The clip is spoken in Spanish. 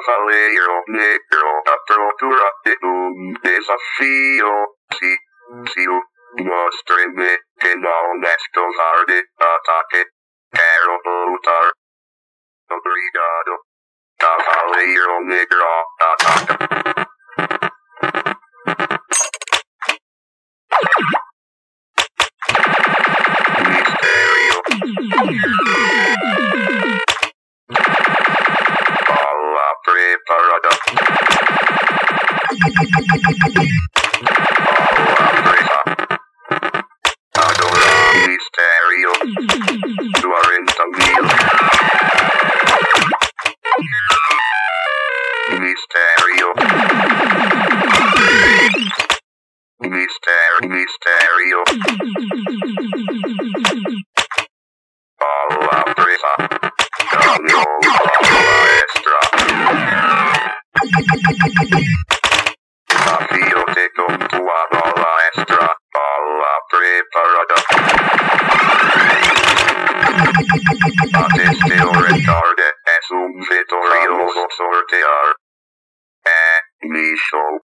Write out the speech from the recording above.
Caballero negro, la tortura de un desafío. Sí, muéstreme que no honestos arde ataque. Quiero luchar. Obrigado. Caballero negro, ataca. Misterio. Alla preparada. Alla presa. Adora misterio. 40.000. Misterio. Misterio. Alla presa. Cambio alla extra. Desafío con tu alla extra. Alla preparada. Atesteo retarde es un vetorioso sortear. Mi show.